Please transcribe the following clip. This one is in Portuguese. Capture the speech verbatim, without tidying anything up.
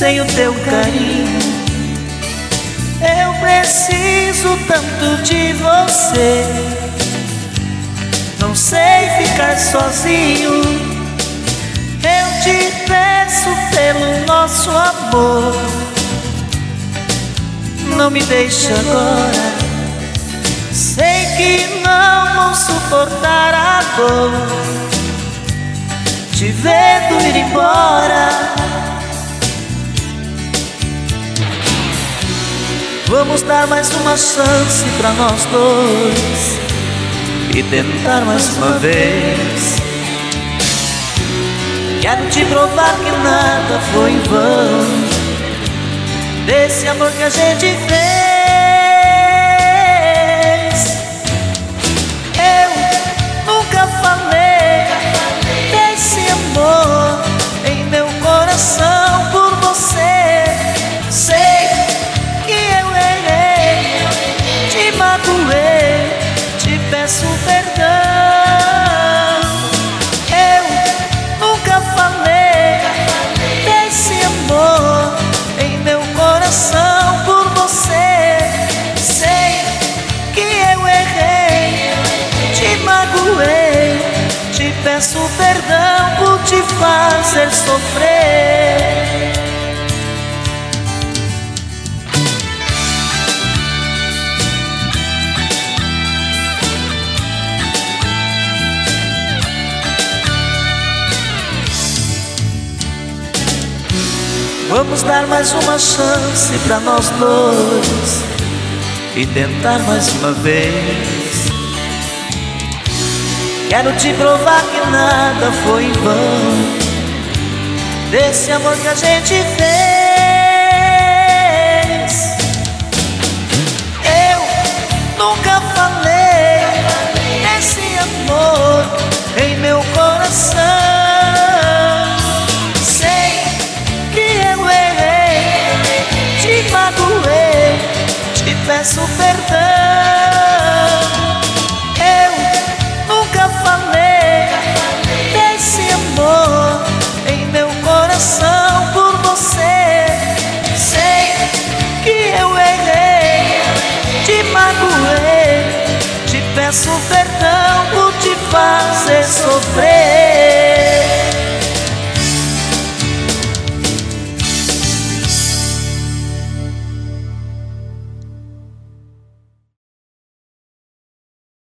sem o teu carinho. Eu preciso tanto de você, não sei ficar sozinho. Eu te peço pelo nosso amor, não me deixe agora. Sei que não vou suportar a dor, te vendo ir embora. Vamos dar mais uma chance pra nós dois e tentar mais uma vez. Quero te provar que nada foi em vão desse amor que a gente fez. Eu nunca falei desse amor em meu coração por você. Sei que eu errei, te magoei, te peço perdão. Eu nunca falei desse amor em meu coração por você. Sei que eu errei, te magoei, te peço perdão por te fazer sofrer. Vamos dar mais uma chance pra nós dois e tentar mais uma vez. Quero te provar que nada foi em vão desse amor que a gente fez. Eu nunca falei desse amor em meu coração. Magoei, te peço perdão. Eu nunca falei desse amor em meu coração por você. Sei que eu errei, te magoei, te peço perdão.